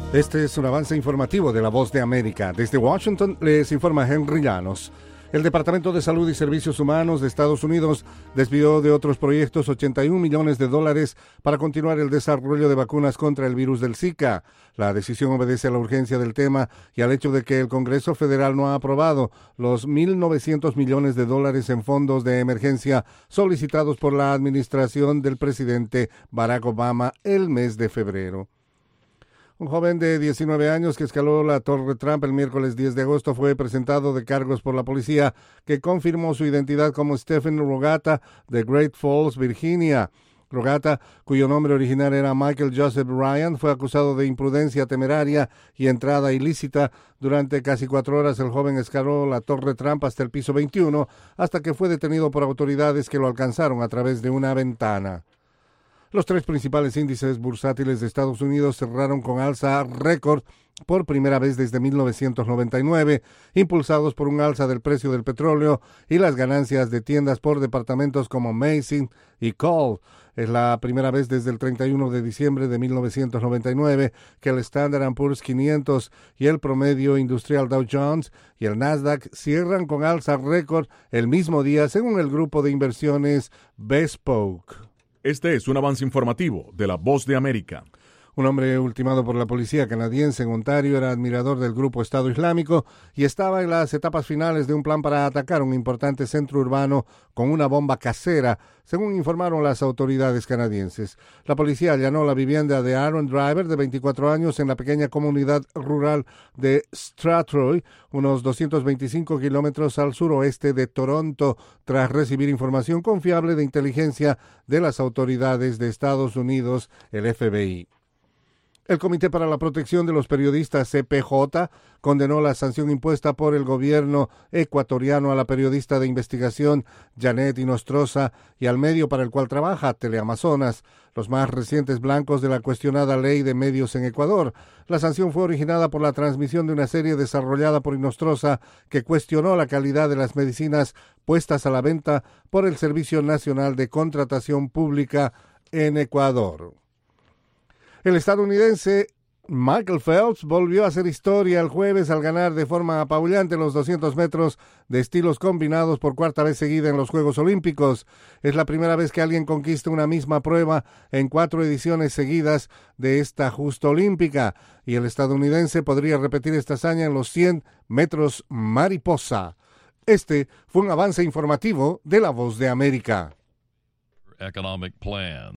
Este es un avance informativo de La Voz de América. Desde Washington les informa Henry Llanos. El Departamento de Salud y Servicios Humanos de Estados Unidos desvió de otros proyectos $81 millones para continuar el desarrollo de vacunas contra el virus del Zika. La decisión obedece a la urgencia del tema y al hecho de que el Congreso Federal no ha aprobado los $1.900 millones en fondos de emergencia solicitados por la administración del presidente Barack Obama el mes de febrero. Un joven de 19 años que escaló la Torre Trump el miércoles 10 de agosto fue presentado de cargos por la policía, que confirmó su identidad como Stephen Rogata de Great Falls, Virginia. Rogata, cuyo nombre original era Michael Joseph Ryan, fue acusado de imprudencia temeraria y entrada ilícita. Durante casi 4 horas el joven escaló la Torre Trump hasta el piso 21, hasta que fue detenido por autoridades que lo alcanzaron a través de una ventana. Los 3 principales índices bursátiles de Estados Unidos cerraron con alza récord por primera vez desde 1999, impulsados por un alza del precio del petróleo y las ganancias de tiendas por departamentos como Macy's y Kohl's. Es la primera vez desde el 31 de diciembre de 1999 que el Standard & Poor's 500 y el promedio industrial Dow Jones y el Nasdaq cierran con alza récord el mismo día, según el grupo de inversiones Bespoke. Este es un avance informativo de La Voz de América. Un hombre ultimado por la policía canadiense en Ontario era admirador del grupo Estado Islámico y estaba en las etapas finales de un plan para atacar un importante centro urbano con una bomba casera, según informaron las autoridades canadienses. La policía allanó la vivienda de Aaron Driver, de 24 años, en la pequeña comunidad rural de Strathroy, unos 225 kilómetros al suroeste de Toronto, tras recibir información confiable de inteligencia de las autoridades de Estados Unidos, el FBI. El Comité para la Protección de los Periodistas, CPJ, condenó la sanción impuesta por el gobierno ecuatoriano a la periodista de investigación Janet Inostroza y al medio para el cual trabaja, Teleamazonas, los más recientes blancos de la cuestionada ley de medios en Ecuador. La sanción fue originada por la transmisión de una serie desarrollada por Inostroza que cuestionó la calidad de las medicinas puestas a la venta por el Servicio Nacional de Contratación Pública en Ecuador. El estadounidense Michael Phelps volvió a hacer historia el jueves al ganar de forma apabullante los 200 metros de estilos combinados por 4ª vez seguida en los Juegos Olímpicos. Es la primera vez que alguien conquista una misma prueba en 4 ediciones seguidas de esta justa olímpica, y el estadounidense podría repetir esta hazaña en los 100 metros mariposa. Este fue un avance informativo de La Voz de América. Economic plan.